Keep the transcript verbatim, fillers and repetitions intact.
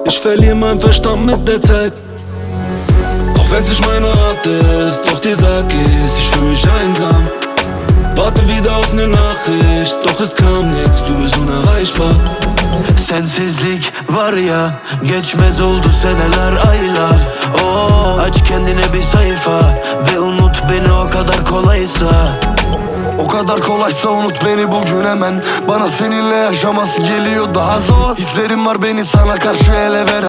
Ich verliere meinen Verstand mit der Zeit. Auch wenn's nicht meine Art ist, doch dir sag ich's, ich fühl mich einsam. Warte wieder auf ne Nachricht, doch es kam nix, du bist unerreichbar. Sensizlik var ya, geçmez oldu seneler, aylar. Oo, aç kendine bir sayfa ve unut beni o kadar kolaysa. O kadar kolaysa unut beni bugün hemen. Bana seninle yaşaması geliyor daha zor. Hislerim var beni sana karşı ele veren.